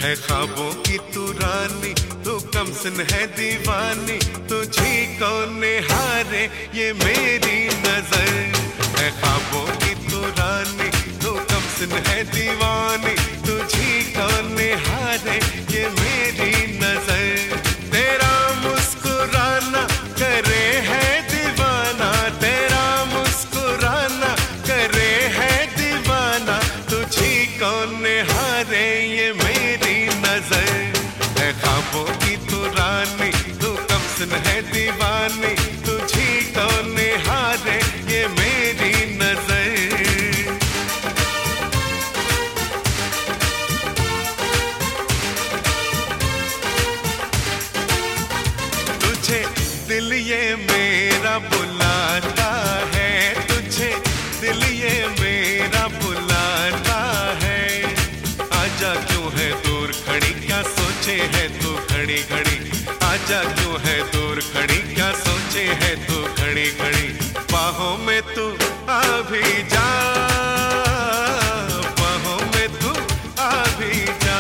है ख्वाबों की तू रानी, तू कमसिन है दीवानी, तुझी को निहारे ये मेरी नजर। है ख्वाबों की तू रानी, तू कमसिन है दीवानी, तुझी को निहारे ये मेरी नजर। तेरा मुस्कुराना करे है दीवाना, तेरा मुस्कुराना करे है दीवाना, तुझी को निहारे ये मेरी नजर। है ख्वाबों की तू रानी, तू कमसिन है दीवानी, तुझी को निहारे ये मेरी नजर। तुझे दिल ये मेरा बुलाता है, तुझे दिल ये मेरा बुलाता है। आजा क्यों है दूर खड़ी, क्या सोचे है तू खड़ी खड़ी। आजा क्यों है दूर खड़ी, क्या सोचे है तू खड़ी खड़ी। बाहों में तू आ भी जा, बाहों में तू आ भी जा।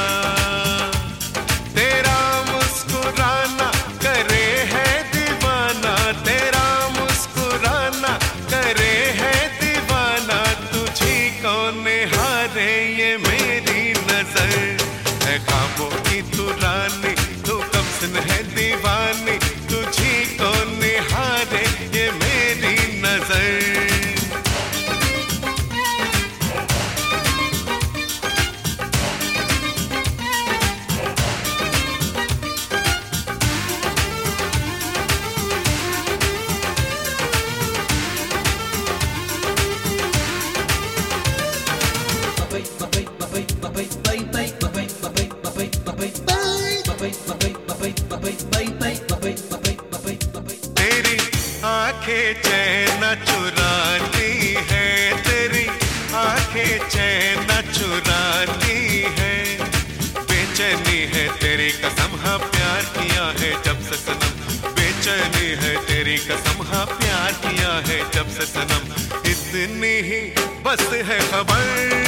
तेरा मुस्कुराना करे है दीवाना, तेरा मुस्कुराना करे है दीवाना, तुझी को निहारे ये मेरी नजर। है ख्वाबों की तू रानी, तू कमसिन है दीवानी, तुझी को निहारे ये मेरी नजर। तेरी आंखें चैन चुराती है, तेरी आंखें चैन चुराती है। बेचैनी है तेरी कसम, हाँ प्यार किया है जब से सनम। बेचैनी है तेरी कसम, हाँ प्यार किया है जब से सनम। इतनी ही बस है खबर,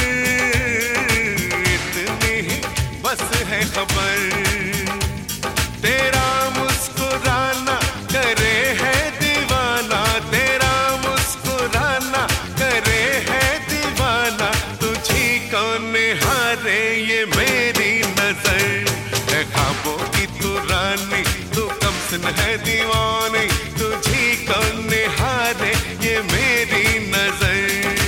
इतनी ही बस है खबर। तेरा मुस्कुराना करे है दीवाना, तेरा मुस्कुराना करे है दीवाना, तुझी को निहारे ये मेरी नजर। है ख्वाबों की तू रानी, तू कमसिन है दीवानी, तुझी को निहारे ये मेरी नजर।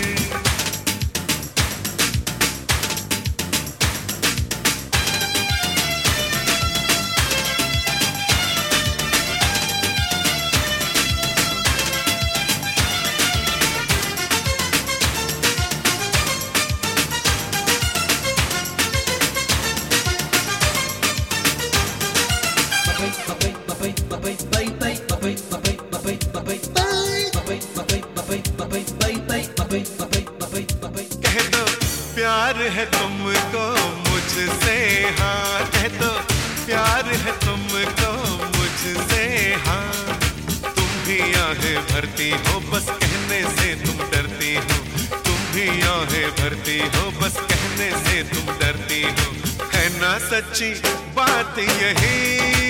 कह दो प्यार है तुमको मुझसे, हाँ कह दो प्यार है तुमको मुझसे, हाँ। तुम भी आहें भरती हो बस कहने से तुम डरती हो, तुम भी आहें भरती हो बस कहने से तुम डरती हो। है ना सच्ची बात यही,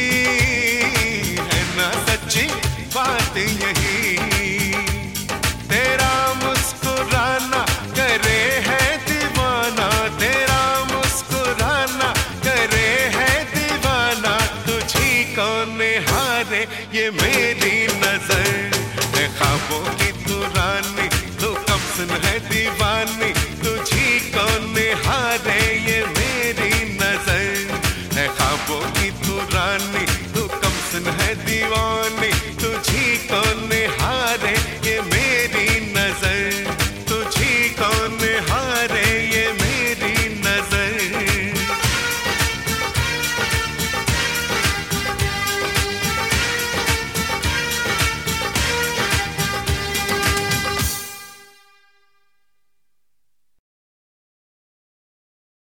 है ना सच्ची बात यही। तेरा मुस्कुराना करे है दीवाना, तेरा मुस्कुराना करे है दीवाना, तुझी को निहारे ये मेरी नजर। है ख्वाबों की